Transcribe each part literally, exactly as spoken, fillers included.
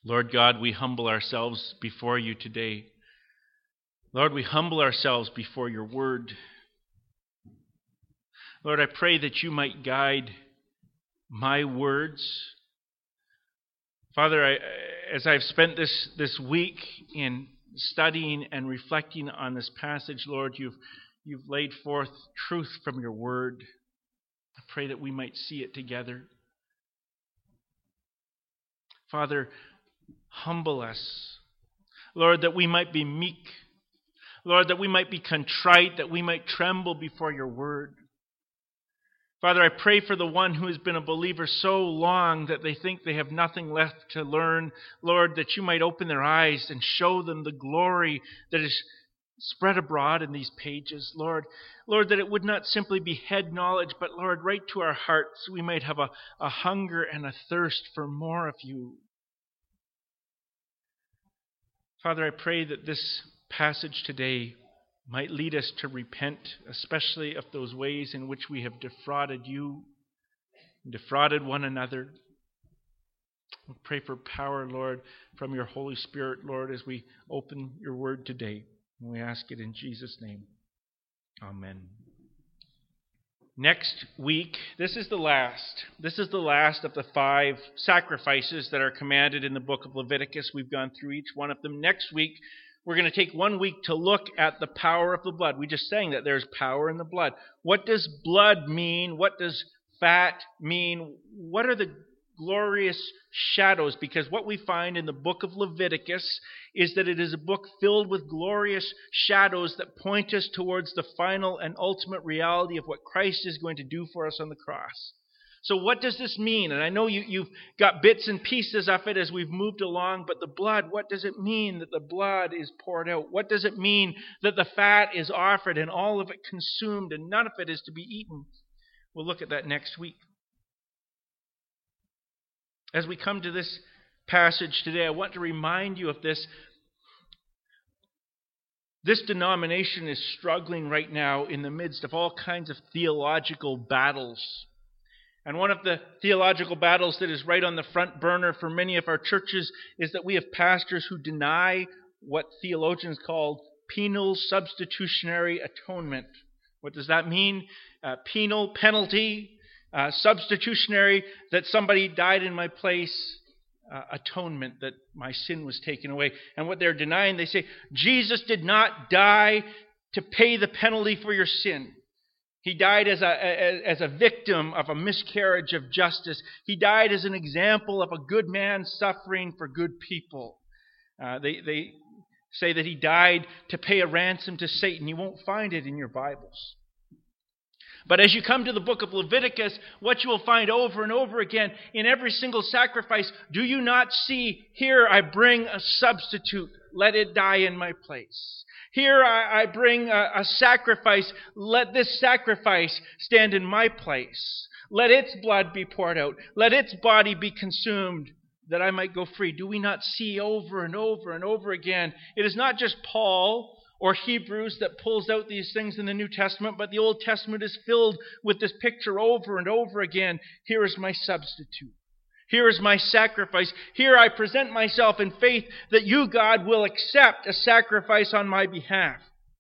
Lord God, we humble ourselves before you today. Lord, we humble ourselves before your word. Lord, I pray that you might guide my words. Father, I, as I've spent this, this week in studying and reflecting on this passage, Lord, you've, you've laid forth truth from your word. I pray that we might see it together. Father, humble us. Lord, that we might be meek. Lord, that we might be contrite, that we might tremble before your word. Father, I pray for the one who has been a believer so long that they think they have nothing left to learn. Lord, that you might open their eyes and show them the glory that is spread abroad in these pages. Lord, Lord, that it would not simply be head knowledge, but Lord, right to our hearts, we might have a, a hunger and a thirst for more of you. Father, I pray that this passage today might lead us to repent, especially of those ways in which we have defrauded you, defrauded one another. We pray for power, Lord, from your Holy Spirit, Lord, as we open your word today. And we ask it in Jesus' name. Amen. Next week, this is the last. This is the last of the five sacrifices that are commanded in the book of Leviticus. We've gone through each one of them. Next week, we're going to take one week to look at the power of the blood. We just sang that there's power in the blood. What does blood mean? What does fat mean? What are the glorious shadows? Because what we find in the book of Leviticus is that it is a book filled with glorious shadows that point us towards the final and ultimate reality of what Christ is going to do for us on the cross. So what does this mean? And I know you, you've got bits and pieces of it as we've moved along, but the blood, what does it mean that the blood is poured out? What does it mean that the fat is offered and all of it consumed and none of it is to be eaten? We'll look at that next week. As we come to this passage today, I want to remind you of this. This denomination is struggling right now in the midst of all kinds of theological battles. And one of the theological battles that is right on the front burner for many of our churches is that we have pastors who deny what theologians call penal substitutionary atonement. What does that mean? Uh, penal, penalty, uh, substitutionary, that somebody died in my place, uh, atonement, that my sin was taken away. And what they're denying, they say, Jesus did not die to pay the penalty for your sin. He died as a, as a victim of a miscarriage of justice. He died as an example of a good man suffering for good people. Uh, they, they say that he died to pay a ransom to Satan. You won't find it in your Bibles. But as you come to the book of Leviticus, what you will find over and over again in every single sacrifice, do you not see, here I bring a substitute, let it die in my place. Here I, I bring a, a sacrifice, let this sacrifice stand in my place. Let its blood be poured out, let its body be consumed, that I might go free. Do we not see over and over and over again? It is not just Paul or Hebrews that pulls out these things in the New Testament, but the Old Testament is filled with this picture over and over again. Here is my substitute. Here is my sacrifice. Here I present myself in faith that you, God, will accept a sacrifice on my behalf.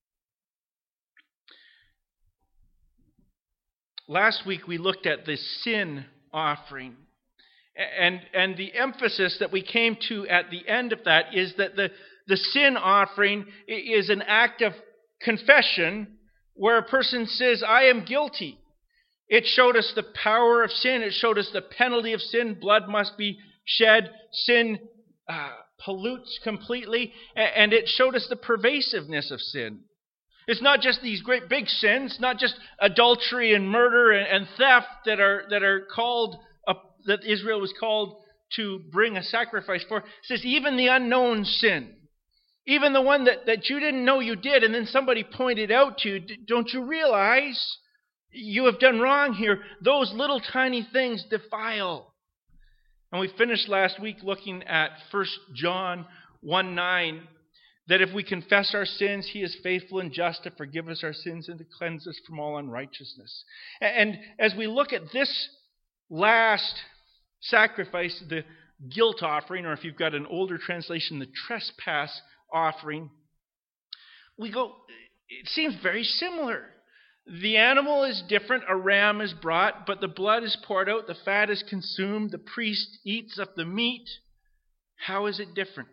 Last week we looked at the sin offering. And, and the emphasis that we came to at the end of that is that the, the sin offering is an act of confession where a person says, I am guilty. It showed us the power of sin. It showed us the penalty of sin. Blood must be shed. Sin uh, pollutes completely. And it showed us the pervasiveness of sin. It's not just these great big sins, not just adultery and murder and, and theft that are that are called, uh, that Israel was called to bring a sacrifice for. It says even the unknown sin. Even the one that, that you didn't know you did and then somebody pointed out to you. Don't you realize you have done wrong here? Those little tiny things defile. And we finished last week looking at First John one nine, that if we confess our sins, He is faithful and just to forgive us our sins and to cleanse us from all unrighteousness. And as we look at this last sacrifice, the, guilt offering, or if you've got an older translation, the trespass offering, we go, it seems very similar. The animal is different, a ram is brought, but the blood is poured out, the fat is consumed, the priest eats of the meat. How is it different?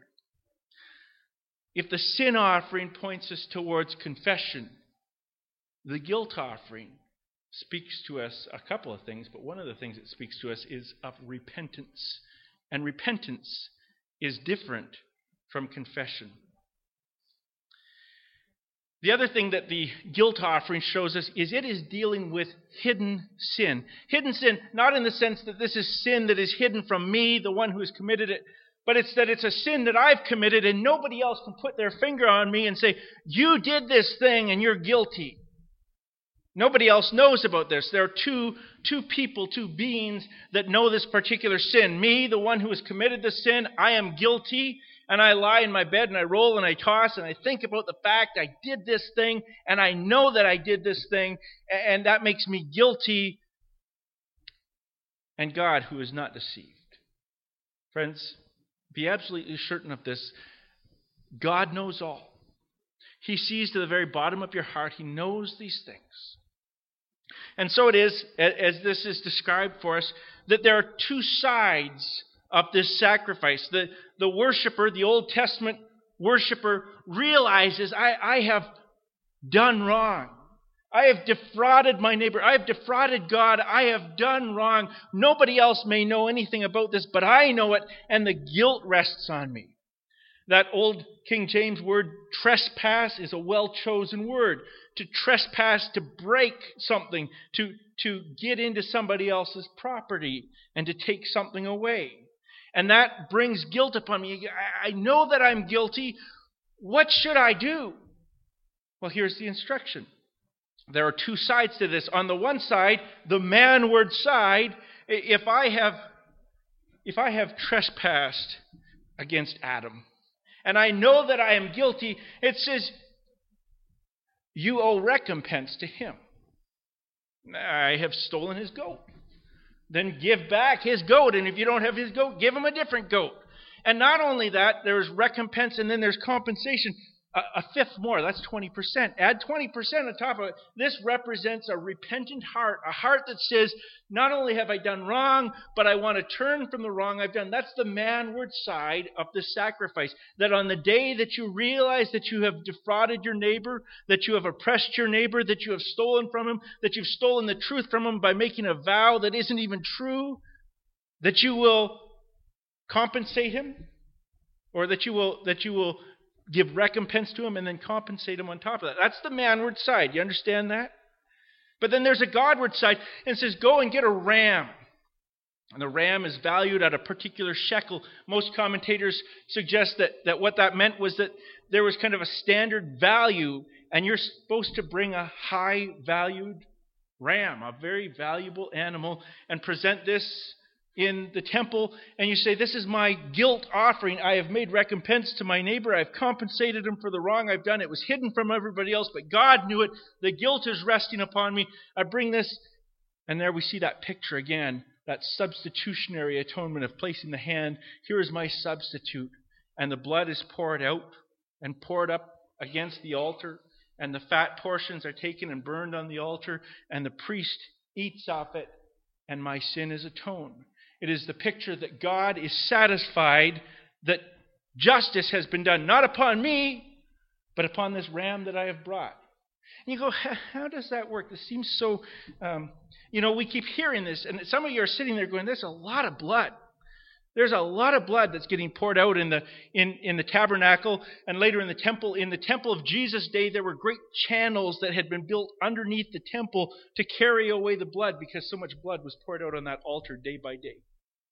If the sin offering points us towards confession, the guilt offering speaks to us a couple of things, but one of the things it speaks to us is of repentance. And repentance is different from confession. The other thing that the guilt offering shows us is it is dealing with hidden sin. Hidden sin, not in the sense that this is sin that is hidden from me, the one who has committed it, but it's that it's a sin that I've committed and nobody else can put their finger on me and say, you did this thing and you're guilty. Nobody else knows about this. There are two, two people, two beings that know this particular sin. Me, the one who has committed the sin, I am guilty. And I lie in my bed and I roll and I toss and I think about the fact I did this thing and I know that I did this thing and that makes me guilty. And God, who is not deceived. Friends, be absolutely certain of this. God knows all. He sees to the very bottom of your heart. He knows these things. And so it is, as this is described for us, that there are two sides of this sacrifice. The, the worshiper, the Old Testament worshiper, realizes, I, I have done wrong. I have defrauded my neighbor. I have defrauded God. I have done wrong. Nobody else may know anything about this, but I know it, and the guilt rests on me. That old King James word, trespass, is a well-chosen word. To trespass, to break something, to, to get into somebody else's property, and to take something away. And that brings guilt upon me. I know that I'm guilty. What should I do? Well, here's the instruction. There are two sides to this. On the one side, the manward side, if I have, if I have trespassed against Adam, and I know that I am guilty, it says, you owe recompense to him. I have stolen his goat. Then give back his goat. And if you don't have his goat, give him a different goat. And not only that, there's recompense and then there's compensation. A, a fifth more, that's twenty percent. Add twenty percent on top of it. This represents a repentant heart, a heart that says, not only have I done wrong, but I want to turn from the wrong I've done. That's the manward side of the sacrifice. That on the day that you realize that you have defrauded your neighbor, that you have oppressed your neighbor, that you have stolen from him, that you've stolen the truth from him by making a vow that isn't even true, that you will compensate him, or that you will that you will give recompense to him and then compensate him on top of that. That's the manward side. You understand that? But then there's a Godward side, and it says, go and get a ram. And the ram is valued at a particular shekel. Most commentators suggest that, that what that meant was that there was kind of a standard value, and you're supposed to bring a high-valued ram, a very valuable animal, and present this in the temple, and you say, this is my guilt offering. I have made recompense to my neighbor. I've compensated him for the wrong I've done. It was hidden from everybody else, but God knew it. The guilt is resting upon me. I bring this, and there we see that picture again, that substitutionary atonement of placing the hand. Here is my substitute, and the blood is poured out and poured up against the altar, and the fat portions are taken and burned on the altar, and the priest eats off it, and my sin is atoned. It is the picture that God is satisfied that justice has been done, not upon me, but upon this ram that I have brought. And you go, how does that work? This seems so, um, you know, we keep hearing this, and some of you are sitting there going, there's a lot of blood. There's a lot of blood that's getting poured out in the in, in the tabernacle and later in the temple. In the temple of Jesus' day, there were great channels that had been built underneath the temple to carry away the blood because so much blood was poured out on that altar day by day.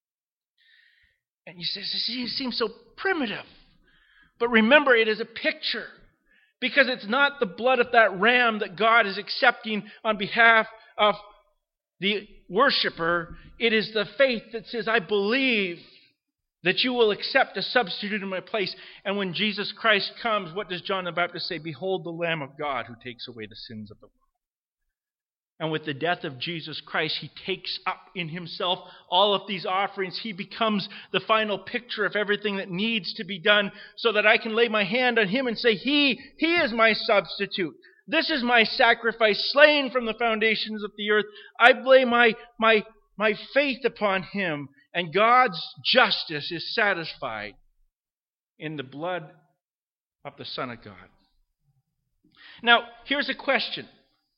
And you say, it seems so primitive. But remember, it is a picture. Because it's not the blood of that ram that God is accepting on behalf of the worshiper. It is the faith that says, I believe that you will accept a substitute in my place. And when Jesus Christ comes, what does John the Baptist say? Behold the Lamb of God who takes away the sins of the world. And with the death of Jesus Christ, he takes up in himself all of these offerings. He becomes the final picture of everything that needs to be done so that I can lay my hand on him and say, He, He is my substitute. This is my sacrifice, slain from the foundations of the earth. I lay my, my, my faith upon him, and God's justice is satisfied in the blood of the Son of God. Now, here's a question.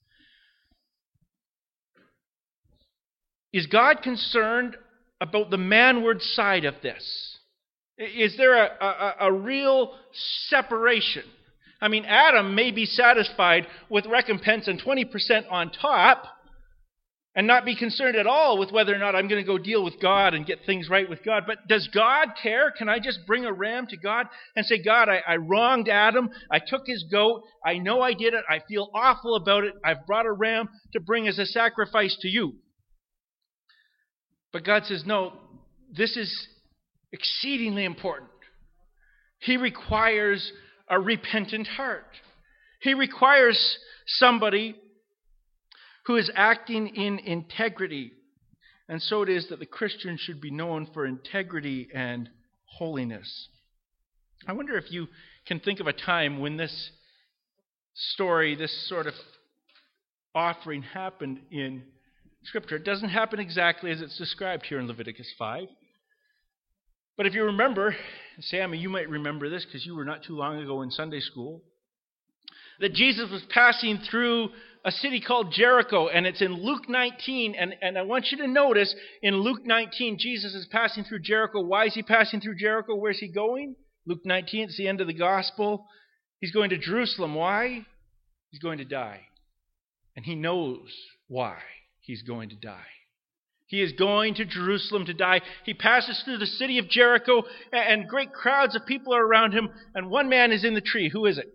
Is God concerned about the manward side of this? Is there a, a, a real separation? I mean, Adam may be satisfied with recompense and twenty percent on top and not be concerned at all with whether or not I'm going to go deal with God and get things right with God. But does God care? Can I just bring a ram to God and say, God, I, I wronged Adam. I took his goat. I know I did it. I feel awful about it. I've brought a ram to bring as a sacrifice to you. But God says, no, this is exceedingly important. He requires a repentant heart. He requires somebody who is acting in integrity. And so it is that the Christian should be known for integrity and holiness. I wonder if you can think of a time when this story, this sort of offering happened in Scripture. It doesn't happen exactly as it's described here in Leviticus five. But if you remember, Sammy, you might remember this because you were not too long ago in Sunday school, that Jesus was passing through a city called Jericho, and it's in Luke nineteen. And, and I want you to notice, in Luke nineteen, Jesus is passing through Jericho. Why is he passing through Jericho? Where's he going? Luke nineteen, it's the end of the gospel. He's going to Jerusalem. Why? He's going to die. And he knows why he's going to die. He is going to Jerusalem to die. He passes through the city of Jericho, and great crowds of people are around him, and one man is in the tree. Who is it?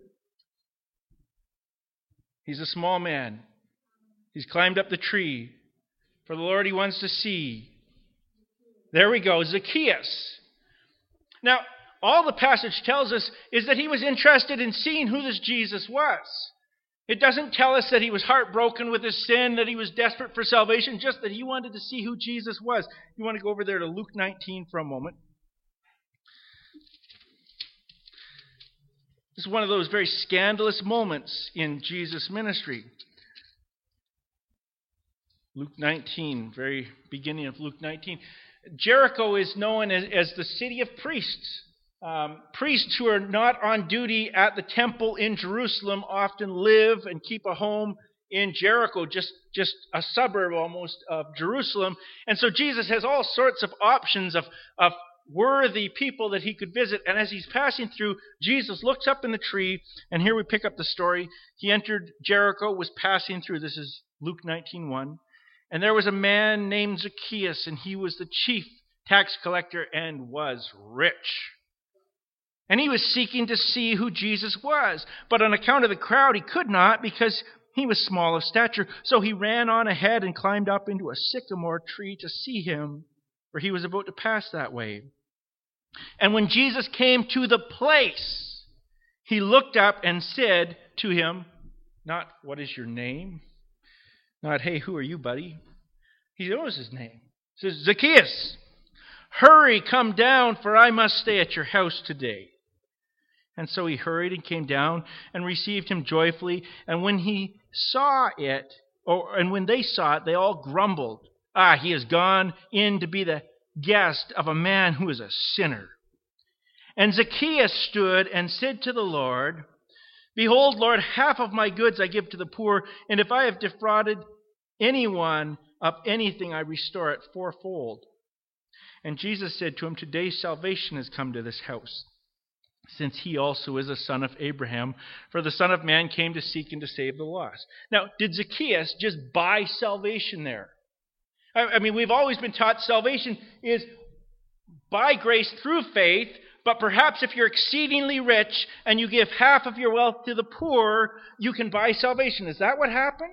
He's a small man. He's climbed up the tree. For the Lord he wants to see. There we go, Zacchaeus. Now, all the passage tells us is that he was interested in seeing who this Jesus was. It doesn't tell us that he was heartbroken with his sin, that he was desperate for salvation, just that he wanted to see who Jesus was. You want to go over there to Luke nineteen for a moment. This is one of those very scandalous moments in Jesus' ministry. Luke nineteen, very beginning of Luke nineteen. Jericho is known as, as the city of priests. Um, priests who are not on duty at the temple in Jerusalem often live and keep a home in Jericho, just, just a suburb almost of Jerusalem. And so Jesus has all sorts of options of, of worthy people that he could visit. And as he's passing through, Jesus looks up in the tree, and here we pick up the story. He entered Jericho, was passing through. This is Luke nineteen one. And there was a man named Zacchaeus, and he was the chief tax collector and was rich. And he was seeking to see who Jesus was. But on account of the crowd, he could not, because he was small of stature. So he ran on ahead and climbed up into a sycamore tree to see him, for he was about to pass that way. And when Jesus came to the place, he looked up and said to him, not, what is your name? Not, hey, who are you, buddy? He knows his name. He says, Zacchaeus, hurry, come down, for I must stay at your house today. And so he hurried and came down and received him joyfully. And when he saw it, or and when they saw it, they all grumbled. Ah, he has gone in to be the guest of a man who is a sinner. And Zacchaeus stood and said to the Lord, Behold, Lord, half of my goods I give to the poor, and if I have defrauded anyone of anything, I restore it fourfold. And Jesus said to him, Today salvation has come to this house, since he also is a son of Abraham, for the Son of Man came to seek and to save the lost. Now, did Zacchaeus just buy salvation there? I mean, we've always been taught salvation is by grace through faith, but perhaps if you're exceedingly rich and you give half of your wealth to the poor, you can buy salvation. Is that what happened?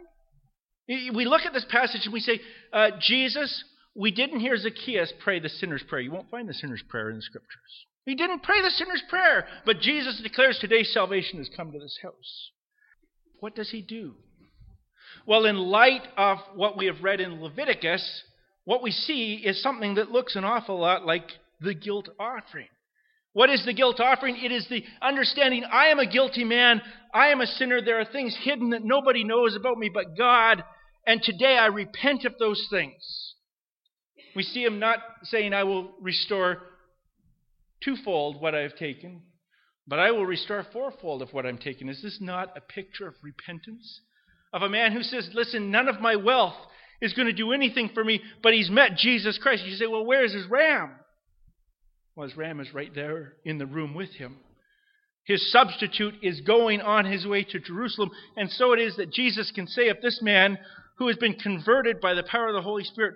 We look at this passage and we say, uh, Jesus, we didn't hear Zacchaeus pray the sinner's prayer. You won't find the sinner's prayer in the Scriptures. He didn't pray the sinner's prayer, but Jesus declares today salvation has come to this house. What does he do? Well, in light of what we have read in Leviticus, what we see is something that looks an awful lot like the guilt offering. What is the guilt offering? It is the understanding, I am a guilty man, I am a sinner, there are things hidden that nobody knows about me but God, and today I repent of those things. We see him not saying, I will restore twofold what I have taken, but I will restore fourfold of what I'm taking. Is this not a picture of repentance? Of a man who says, listen, none of my wealth is going to do anything for me, but he's met Jesus Christ. You say, well, where is his ram? Well, his ram is right there in the room with him. His substitute is going on his way to Jerusalem. And so it is that Jesus can say of this man who has been converted by the power of the Holy Spirit,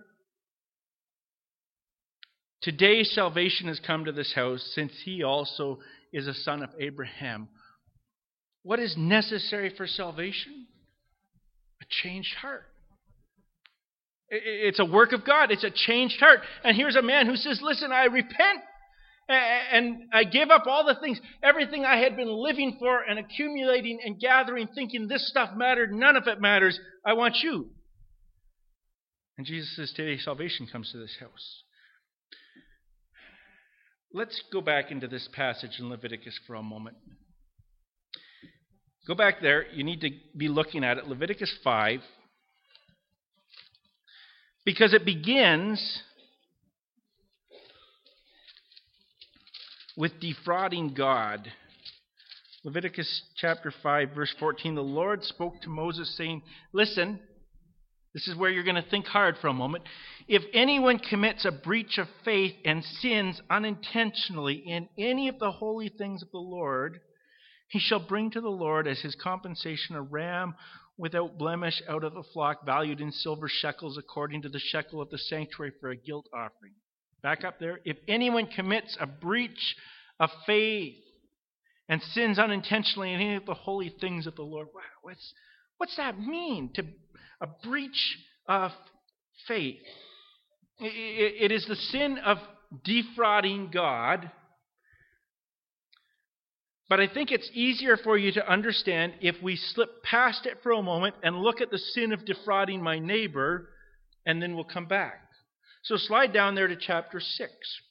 today salvation has come to this house, since he also is a son of Abraham. What is necessary for salvation? A changed heart. It's a work of God. It's a changed heart. And here's a man who says, listen, I repent. And I give up all the things, everything I had been living for and accumulating and gathering, thinking this stuff mattered. None of it matters. I want you. And Jesus says, today salvation comes to this house. Let's go back into this passage in Leviticus for a moment. Go back there. You need to be looking at it. Leviticus five. Because it begins with defrauding God. Leviticus chapter five, verse fourteen. The Lord spoke to Moses, saying, listen, this is where you're going to think hard for a moment. If anyone commits a breach of faith and sins unintentionally in any of the holy things of the Lord, he shall bring to the Lord as his compensation a ram without blemish out of the flock, valued in silver shekels according to the shekel of the sanctuary, for a guilt offering. Back up there. If anyone commits a breach of faith and sins unintentionally in any of the holy things of the Lord, wow, what's, what's that mean? To a breach of faith. It, it is the sin of defrauding God. But I think it's easier for you to understand if we slip past it for a moment and look at the sin of defrauding my neighbor, and then we'll come back. So slide down there to chapter six.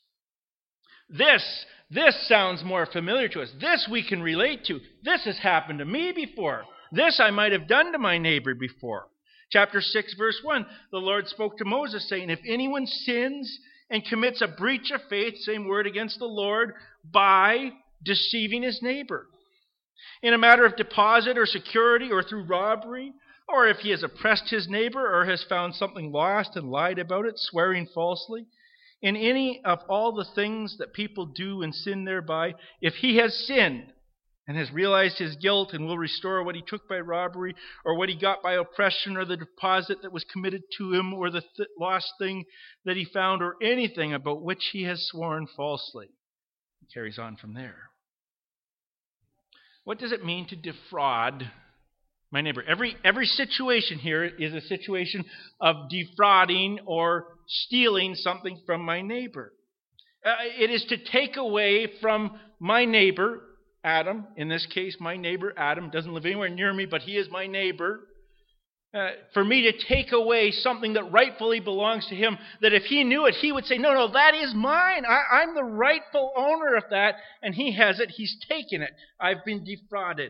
This, this sounds more familiar to us. This we can relate to. This has happened to me before. This I might have done to my neighbor before. Chapter six, verse one, the Lord spoke to Moses, saying, if anyone sins and commits a breach of faith, same word, against the Lord, by deceiving his neighbor, in a matter of deposit or security or through robbery, or if he has oppressed his neighbor or has found something lost and lied about it, swearing falsely, in any of all the things that people do and sin thereby, if he has sinned and has realized his guilt and will restore what he took by robbery or what he got by oppression or the deposit that was committed to him or the th- lost thing that he found or anything about which he has sworn falsely. He carries on from there. What does it mean to defraud my neighbor? Every, every situation here is a situation of defrauding or stealing something from my neighbor. Uh, it is to take away from my neighbor, Adam. In this case, my neighbor Adam doesn't live anywhere near me, but he is my neighbor. Uh, for me to take away something that rightfully belongs to him, that if he knew it, he would say, no, no, that is mine. I, I'm the rightful owner of that, and he has it. He's taken it. I've been defrauded.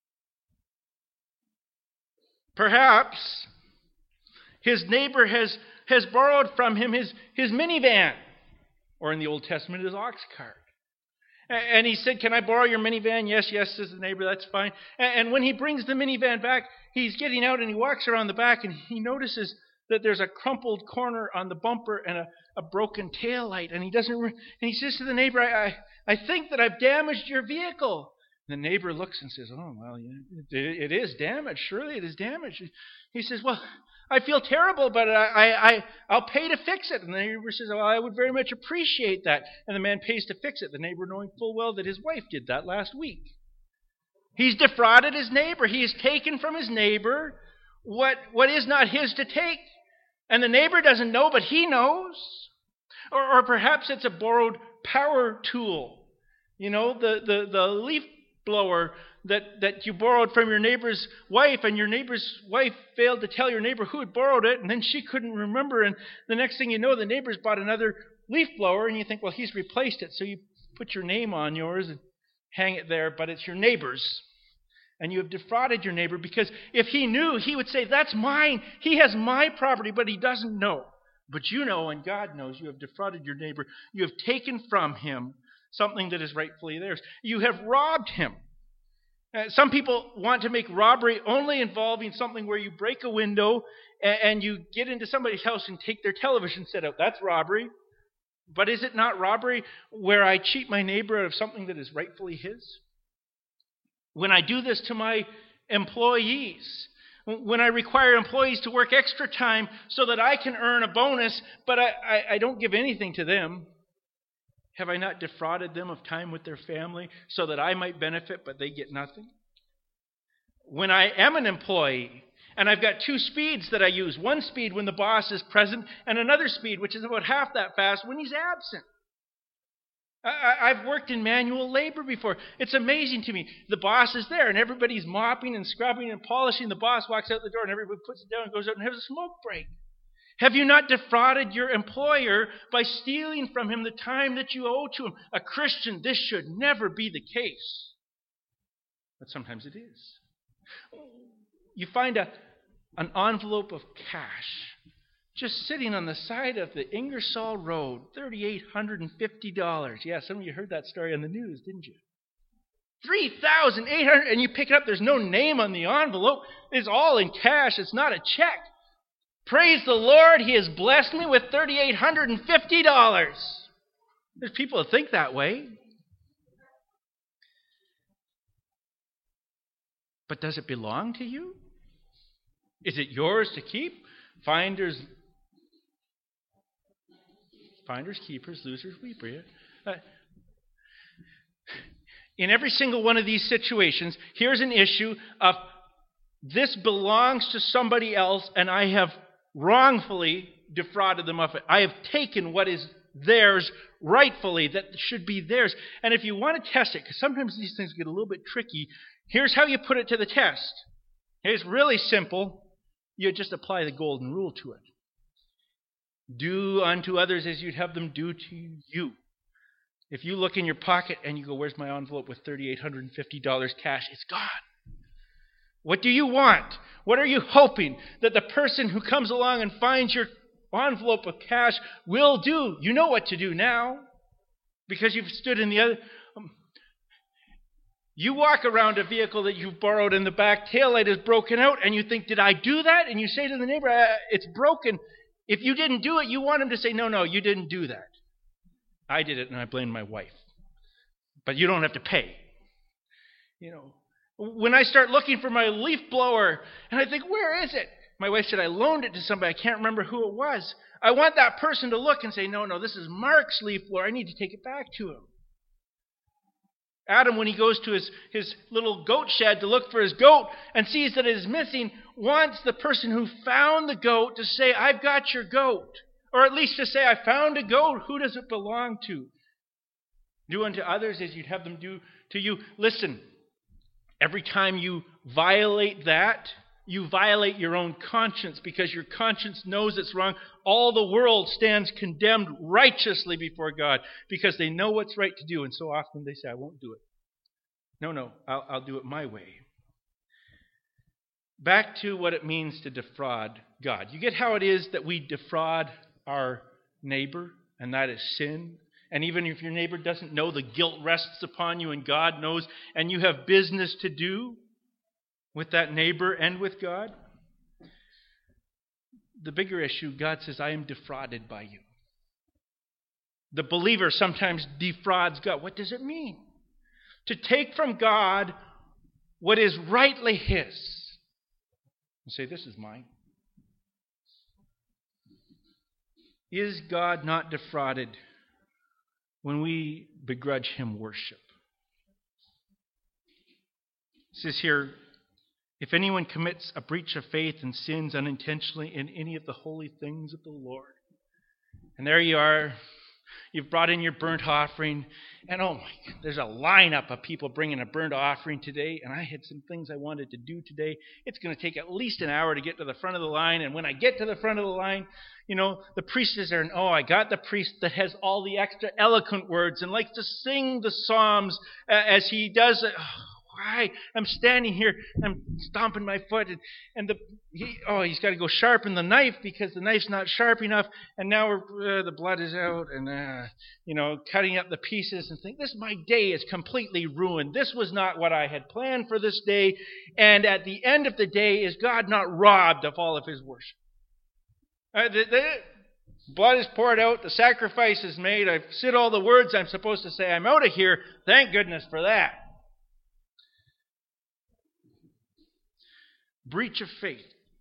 Perhaps his neighbor has, has borrowed from him his, his minivan, or in the Old Testament, his ox cart. And he said, can I borrow your minivan? Yes, yes, says the neighbor, that's fine. And when he brings the minivan back, he's getting out and he walks around the back and he notices that there's a crumpled corner on the bumper and a, a broken tail light. And he doesn't. Re- and he says to the neighbor, I, I, I think that I've damaged your vehicle. The neighbor looks and says, oh, well, yeah, it, it is damaged. Surely it is damaged. He says, well, I feel terrible, but I, I, I'll pay to fix it. And the neighbor says, well, I would very much appreciate that. And the man pays to fix it, the neighbor knowing full well that his wife did that last week. He's defrauded his neighbor. He has taken from his neighbor what, what is not his to take. And the neighbor doesn't know, but he knows. Or, or perhaps it's a borrowed power tool. You know, the, the, the leaf blower that, that you borrowed from your neighbor's wife, and your neighbor's wife failed to tell your neighbor who had borrowed it, and then she couldn't remember, and the next thing you know, the neighbor's bought another leaf blower, and you think, well, he's replaced it, so you put your name on yours and hang it there, but it's your neighbor's. And you have defrauded your neighbor, because if he knew, he would say, that's mine. He has my property, but he doesn't know. But you know, and God knows, you have defrauded your neighbor. You have taken from him something that is rightfully theirs. You have robbed him. Uh, some people want to make robbery only involving something where you break a window and, and you get into somebody's house and take their television set out. That's robbery. But is it not robbery where I cheat my neighbor out of something that is rightfully his? When I do this to my employees, when I require employees to work extra time so that I can earn a bonus, but I, I, I don't give anything to them, have I not defrauded them of time with their family so that I might benefit, but they get nothing? When I am an employee, and I've got two speeds that I use, one speed when the boss is present, and another speed, which is about half that fast, when he's absent. I, I've worked in manual labor before. It's amazing to me. The boss is there, and everybody's mopping and scrubbing and polishing. The boss walks out the door, and everybody puts it down and goes out and has a smoke break. Have you not defrauded your employer by stealing from him the time that you owe to him? A Christian, this should never be the case. But sometimes it is. You find a, an envelope of cash just sitting on the side of the Ingersoll Road, three thousand eight hundred fifty dollars. Yeah, some of you heard that story on the news, didn't you? three thousand eight hundred dollars, and you pick it up, there's no name on the envelope. It's all in cash. It's not a check. Praise the Lord, He has blessed me with three thousand eight hundred fifty dollars. There's people that think that way. But does it belong to you? Is it yours to keep? Finders, finders, keepers, losers, weepers. Uh, in every single one of these situations, here's an issue of this belongs to somebody else, and I have wrongfully defrauded them of it. I have taken what is theirs rightfully, that should be theirs. And if you want to test it, because sometimes these things get a little bit tricky, here's how you put it to the test. It's really simple. You just apply the golden rule to it. Do unto others as you'd have them do to you. If you look in your pocket and you go, where's my envelope with three thousand eight hundred fifty dollars cash? It's gone. What do you want? What are you hoping that the person who comes along and finds your envelope of cash will do? You know what to do now because you've stood in the other... Um, You walk around a vehicle that you've borrowed and the back taillight is broken out and you think, did I do that? And you say to the neighbor, uh, it's broken. If you didn't do it, you want him to say, no, no, you didn't do that. I did it and I blame my wife. But you don't have to pay. You know, when I start looking for my leaf blower and I think, where is it? My wife said, I loaned it to somebody. I can't remember who it was. I want that person to look and say, no, no, this is Mark's leaf blower. I need to take it back to him. Adam, when he goes to his, his little goat shed to look for his goat and sees that it is missing, wants the person who found the goat to say, I've got your goat. Or at least to say, I found a goat. Who does it belong to? Do unto others as you'd have them do to you. Listen, every time you violate that, you violate your own conscience because your conscience knows it's wrong. All the world stands condemned righteously before God because they know what's right to do, and so often they say, I won't do it. No, no, I'll, I'll do it my way. Back to what it means to defraud God. You get how it is that we defraud our neighbor, and that is sin? And even if your neighbor doesn't know, the guilt rests upon you, and God knows, and you have business to do with that neighbor and with God. The bigger issue, God says, I am defrauded by you. The believer sometimes defrauds God. What does it mean? To take from God what is rightly His and say, this is mine. Is God not defrauded when we begrudge Him worship? It says here, if anyone commits a breach of faith and sins unintentionally in any of the holy things of the Lord. And there you are. You've brought in your burnt offering, and oh my God, there's a lineup of people bringing a burnt offering today, and I had some things I wanted to do today. It's going to take at least an hour to get to the front of the line, and when I get to the front of the line, you know, the priest is there, and oh, I got the priest that has all the extra eloquent words and likes to sing the psalms uh, as he does it. Oh, why? I'm standing here, I'm stomping my foot, and, and the he, oh, he's got to go sharpen the knife because the knife's not sharp enough, and now we're, uh, the blood is out, and uh, you know, cutting up the pieces and think this my day is completely ruined. This was not what I had planned for this day, and at the end of the day, is God not robbed of all of His worship? Uh, the, the blood is poured out, the sacrifice is made. I've said all the words I'm supposed to say. I'm out of here. Thank goodness for that. Breach of faith.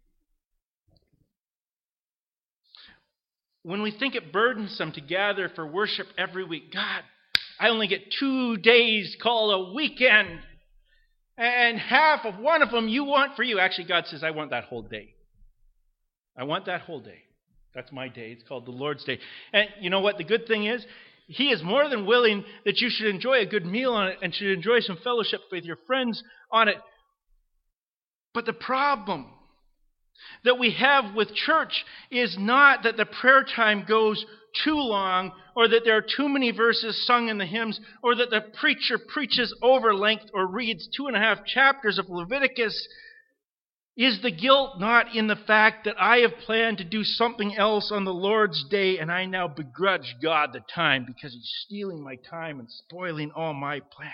When we think it burdensome to gather for worship every week, God, I only get two days called a weekend, and half of one of them you want for you. Actually, God says, I want that whole day. I want that whole day. That's my day. It's called the Lord's Day. And you know what? The good thing is, He is more than willing that you should enjoy a good meal on it and should enjoy some fellowship with your friends on it. But the problem that we have with church is not that the prayer time goes too long, or that there are too many verses sung in the hymns, or that the preacher preaches over length or reads two and a half chapters of Leviticus. Is the guilt not in the fact that I have planned to do something else on the Lord's Day, and I now begrudge God the time because He's stealing my time and spoiling all my plans?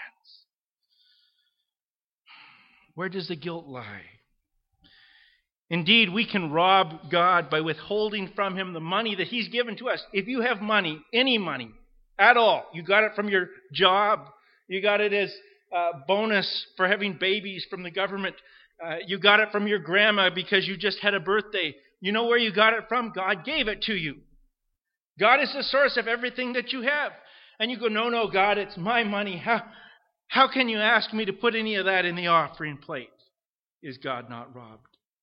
Where does the guilt lie? Indeed, we can rob God by withholding from Him the money that He's given to us. If you have money, any money at all, you got it from your job, you got it as a bonus for having babies from the government, uh, you got it from your grandma because you just had a birthday. You know where you got it from? God gave it to you. God is the source of everything that you have. And you go, no, no, God, it's my money. How, how can you ask me to put any of that in the offering plate? Is God not robbed?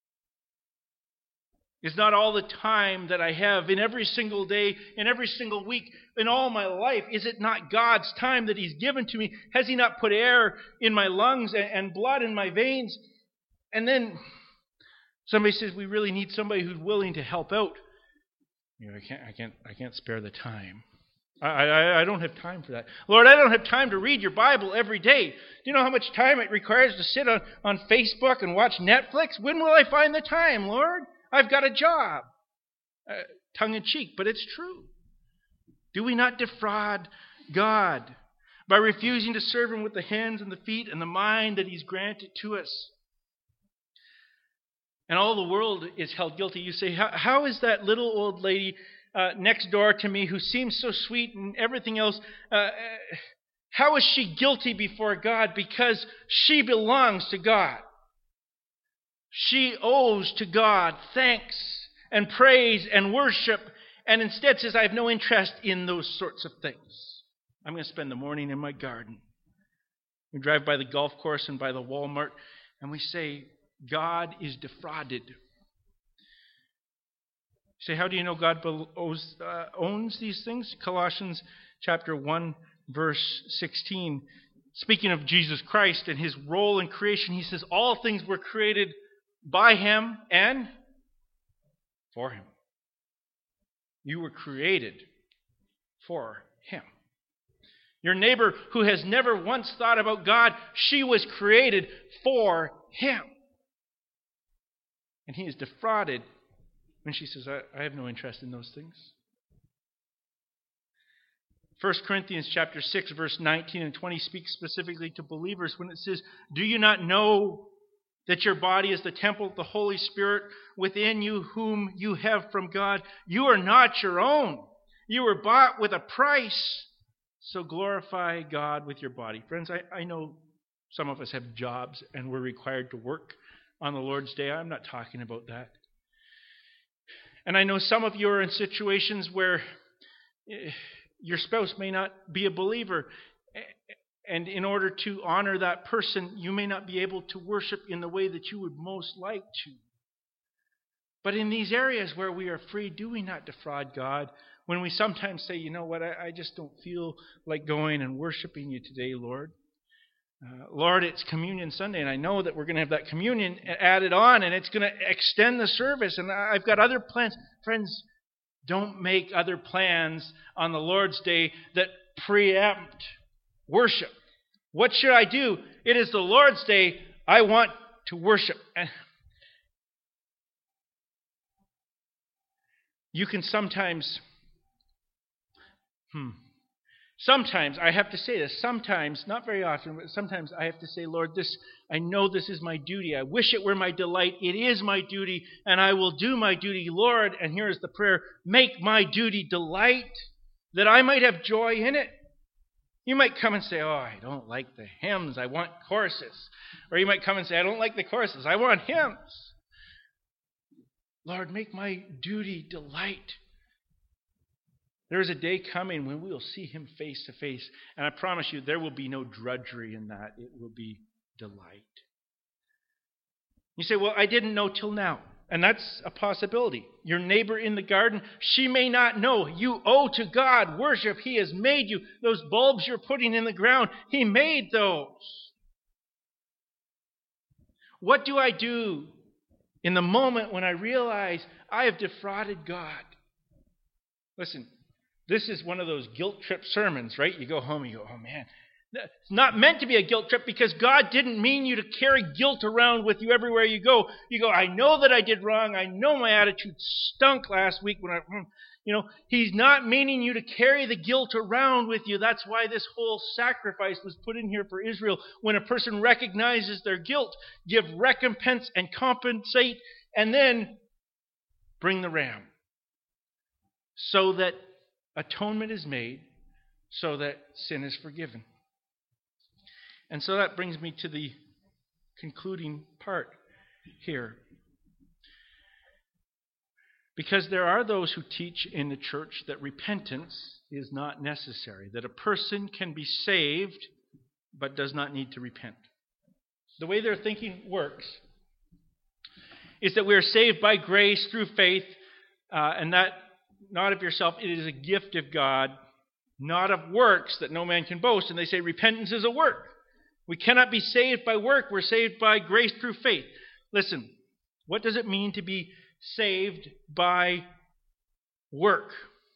Is not all the time that I have in every single day, in every single week, in all my life, is it not God's time that He's given to me? Has He not put air in my lungs and, and blood in my veins? And then somebody says, we really need somebody who's willing to help out. You know, I can't, I can't, I can't spare the time. I, I, I don't have time for that. Lord, I don't have time to read your Bible every day. Do you know how much time it requires to sit on, on Facebook and watch Netflix? When will I find the time, Lord? I've got a job. Uh, tongue in cheek, but it's true. Do we not defraud God by refusing to serve Him with the hands and the feet and the mind that He's granted to us? And all the world is held guilty. You say, how, how is that little old lady uh, next door to me who seems so sweet and everything else, uh, how is she guilty before God? Because she belongs to God. She owes to God thanks and praise and worship, and instead says, I have no interest in those sorts of things. I'm going to spend the morning in my garden. We drive by the golf course and by the Walmart, and we say, God is defrauded. You say, how do you know God owes, uh, owns these things? Colossians chapter one, verse sixteen. Speaking of Jesus Christ and His role in creation, He says, all things were created by Him and for Him. You were created for Him. Your neighbor who has never once thought about God, she was created for Him. And He is defrauded when she says, I, I have no interest in those things. First Corinthians chapter six, verse nineteen and twenty speaks specifically to believers when it says, do you not know that your body is the temple of the Holy Spirit within you, whom you have from God? You are not your own. You were bought with a price. So glorify God with your body. Friends, I, I know some of us have jobs and we're required to work on the Lord's Day. I'm not talking about that. And I know some of you are in situations where your spouse may not be a believer. And in order to honor that person, you may not be able to worship in the way that you would most like to. But in these areas where we are free, do we not defraud God When we sometimes say, you know what, I, I just don't feel like going and worshiping you today, Lord. Uh, Lord, it's Communion Sunday, and I know that we're going to have that communion added on, and it's going to extend the service, and I've got other plans. Friends, don't make other plans on the Lord's Day that preempt worship. What should I do? It is the Lord's Day. I want to worship. And you can sometimes, hmm, sometimes, I have to say this, sometimes, not very often, but sometimes I have to say, Lord, this, I know this is my duty. I wish it were my delight. It is my duty, and I will do my duty. Lord, and here is the prayer, make my duty delight, that I might have joy in it. You might come and say, oh, I don't like the hymns. I want choruses. Or you might come and say, I don't like the choruses. I want hymns. Lord, make my duty delight. There is a day coming when we will see him face to face. And I promise you, there will be no drudgery in that. It will be delight. You say, well, I didn't know till now. And that's a possibility. Your neighbor in the garden, she may not know. You owe to God worship. He has made you. Those bulbs you're putting in the ground, he made those. What do I do in the moment when I realize I have defrauded God? Listen, this is one of those guilt trip sermons, right? You go home and you go, oh man. It's not meant to be a guilt trip because God didn't mean you to carry guilt around with you everywhere you go. You go, I know that I did wrong. I know my attitude stunk last week when I, you know, he's not meaning you to carry the guilt around with you. That's why this whole sacrifice was put in here for Israel. When a person recognizes their guilt, give recompense and compensate, and then bring the ram so that atonement is made, so that sin is forgiven. And so that brings me to the concluding part here. Because there are those who teach in the church that repentance is not necessary, that a person can be saved but does not need to repent. The way their thinking works is that we are saved by grace through faith, uh, and that not of yourself, it is a gift of God, not of works that no man can boast. And they say repentance is a work. We cannot be saved by work. We're saved by grace through faith. Listen, what does it mean to be saved by work?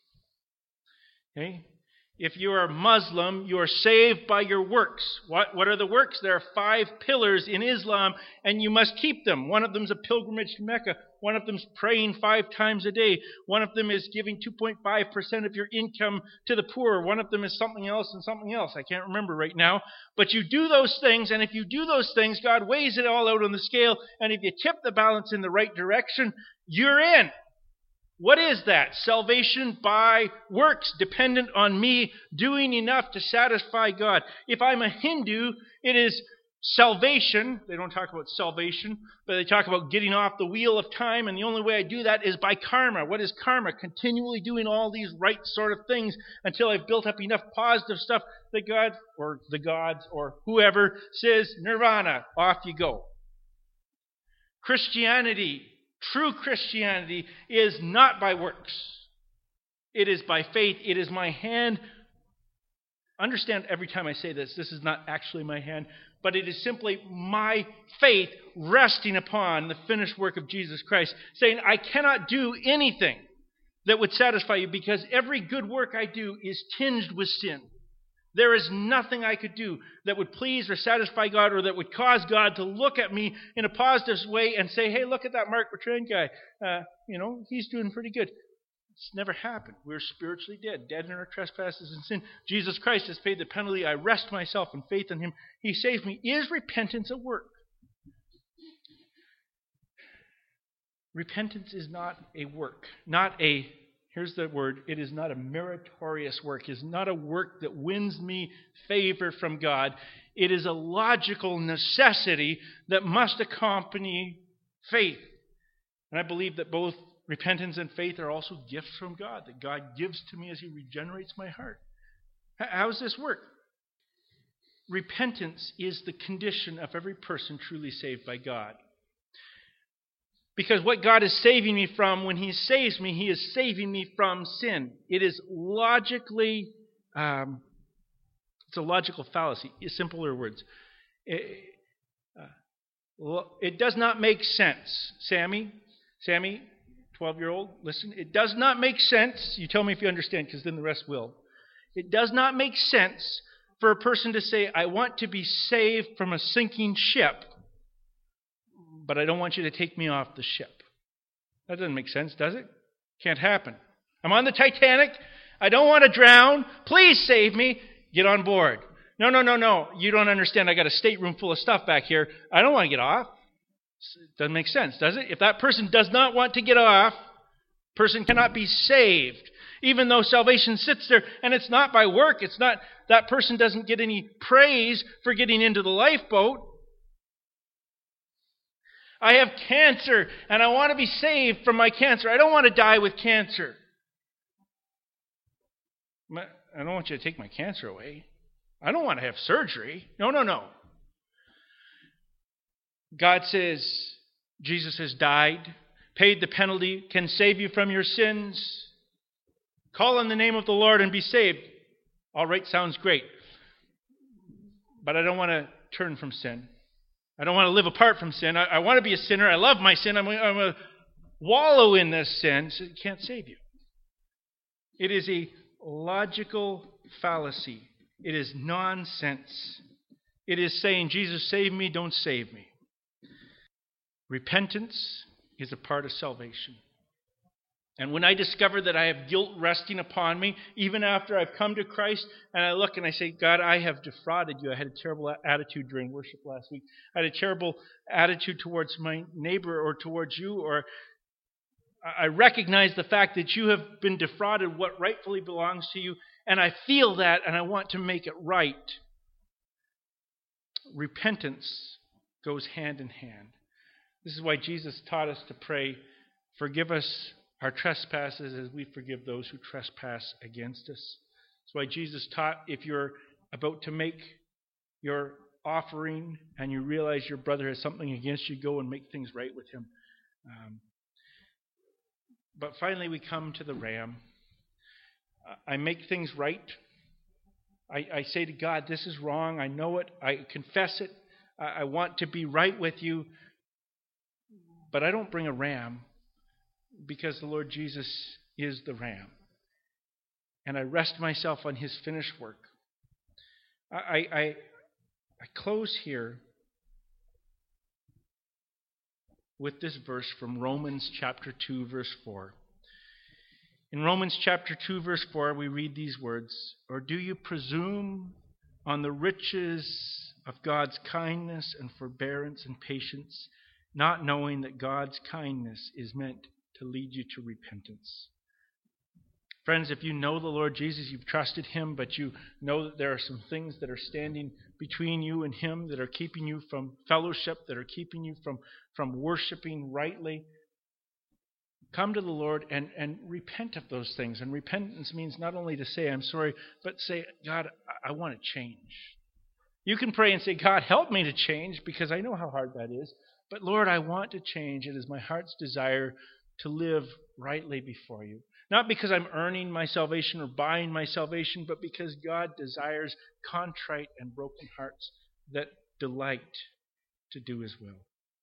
Okay? If you are Muslim, you are saved by your works. What, what are the works? There are five pillars in Islam, and you must keep them. One of them is a pilgrimage to Mecca. One of them is praying five times a day. One of them is giving two point five percent of your income to the poor. One of them is something else and something else. I can't remember right now. But you do those things, and if you do those things, God weighs it all out on the scale, and if you tip the balance in the right direction, you're in. What is that? Salvation by works, dependent on me doing enough to satisfy God. If I'm a Hindu, it is salvation. They don't talk about salvation, but they talk about getting off the wheel of time, and the only way I do that is by karma. What is karma? Continually doing all these right sort of things until I've built up enough positive stuff that God, or the gods, or whoever says, nirvana, off you go. Christianity, true Christianity, is not by works. It is by faith. It is my hand. Understand every time I say this, this is not actually my hand, but it is simply my faith resting upon the finished work of Jesus Christ, saying, I cannot do anything that would satisfy you because every good work I do is tinged with sin. There is nothing I could do that would please or satisfy God or that would cause God to look at me in a positive way and say, hey, look at that Mark Bertrand guy. Uh, you know, he's doing pretty good. It's never happened. We're spiritually dead, dead in our trespasses and sin. Jesus Christ has paid the penalty. I rest myself in faith in him. He saves me. Is repentance a work? Repentance is not a work, not a Here's the word. It is not a meritorious work. It is not a work that wins me favor from God. It is a logical necessity that must accompany faith. And I believe that both repentance and faith are also gifts from God, that God gives to me as he regenerates my heart. How does this work? Repentance is the condition of every person truly saved by God. Because what God is saving me from, when He saves me, He is saving me from sin. It is logically, um, it's a logical fallacy, in simpler words. It, uh, it does not make sense. Sammy, Sammy, twelve-year-old, listen. It does not make sense. You tell me if you understand, because then the rest will. It does not make sense for a person to say, I want to be saved from a sinking ship, but I don't want you to take me off the ship. That doesn't make sense, does it? Can't happen. I'm on the Titanic. I don't want to drown. Please save me. Get on board. No, no, no, no. You don't understand. I got a stateroom full of stuff back here. I don't want to get off. It doesn't make sense, does it? If that person does not want to get off, person cannot be saved. Even though salvation sits there, and it's not by work. It's not, that person doesn't get any praise for getting into the lifeboat. I have cancer, and I want to be saved from my cancer. I don't want to die with cancer. I don't want you to take my cancer away. I don't want to have surgery. No, no, no. God says Jesus has died, paid the penalty, can save you from your sins. Call on the name of the Lord and be saved. All right, sounds great. But I don't want to turn from sin. I don't want to live apart from sin. I, I want to be a sinner. I love my sin. I'm, I'm going to wallow in this sin. So it can't save you. It is a logical fallacy. It is nonsense. It is saying, Jesus, save me, don't save me. Repentance is a part of salvation. And when I discover that I have guilt resting upon me, even after I've come to Christ, and I look and I say, God, I have defrauded you. I had a terrible attitude during worship last week. I had a terrible attitude towards my neighbor or towards you, or I recognize the fact that you have been defrauded what rightfully belongs to you, and I feel that and I want to make it right. Repentance goes hand in hand. This is why Jesus taught us to pray, forgive us our trespasses as we forgive those who trespass against us. That's why Jesus taught, if you're about to make your offering and you realize your brother has something against you, go and make things right with him. Um, but finally we come to the ram. I make things right. I, I say to God, this is wrong. I know it. I confess it. I, I want to be right with you. But I don't bring a ram, because the Lord Jesus is the ram. And I rest myself on His finished work. I, I, I close here with this verse from Romans chapter two, verse four. In Romans chapter two, verse four, we read these words, or do you presume on the riches of God's kindness and forbearance and patience, not knowing that God's kindness is meant to lead you to repentance? Friends, if you know the Lord Jesus, you've trusted Him, but you know that there are some things that are standing between you and Him, that are keeping you from fellowship, that are keeping you from, from worshiping rightly, come to the Lord and, and repent of those things. And repentance means not only to say, I'm sorry, but say, God, I, I want to change. You can pray and say, God, help me to change, because I know how hard that is. But Lord, I want to change. It is my heart's desire to live rightly before you. Not because I'm earning my salvation or buying my salvation, but because God desires contrite and broken hearts that delight to do His will.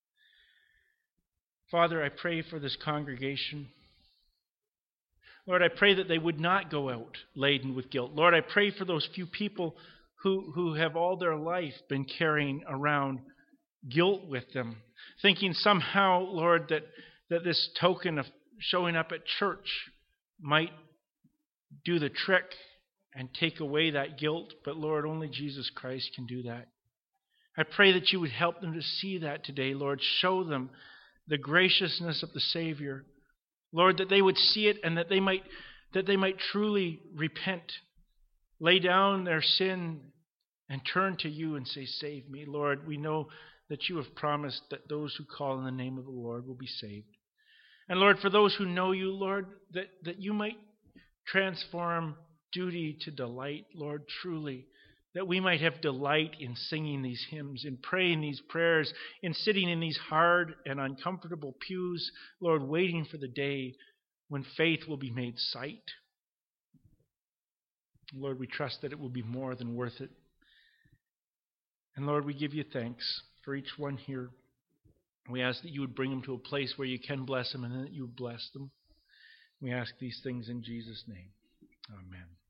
Father, I pray for this congregation. Lord, I pray that they would not go out laden with guilt. Lord, I pray for those few people who, who have all their life been carrying around guilt with them, thinking somehow, Lord, that, that this token of showing up at church might do the trick and take away that guilt. But Lord, only Jesus Christ can do that. I pray that you would help them to see that today, Lord. Show them the graciousness of the Savior. Lord, that they would see it and that they might that they might truly repent, lay down their sin and turn to you and say, save me. Lord, we know that you have promised that those who call in the name of the Lord will be saved. And Lord, for those who know you, Lord, that, that you might transform duty to delight, Lord, truly, that we might have delight in singing these hymns, in praying these prayers, in sitting in these hard and uncomfortable pews, Lord, waiting for the day when faith will be made sight. Lord, we trust that it will be more than worth it. And Lord, we give you thanks for each one here. We ask that you would bring them to a place where you can bless them and that you would bless them. We ask these things in Jesus' name. Amen.